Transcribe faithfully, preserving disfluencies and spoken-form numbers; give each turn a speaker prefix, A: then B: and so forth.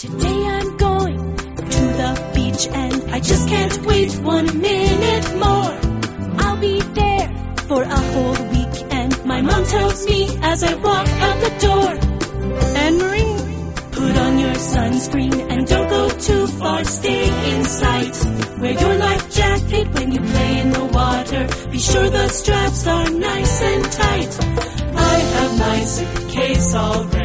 A: Today I'm going to the beach and I just can't wait one minute more. I'll be there for a whole week and my mom tells me as I walk out the door, Anne-Marie, put on your sunscreen and don't go too far, stay in sight. Wear your life jacket when you play in the water, be sure the straps are nice and tight. I have my suitcase all ready.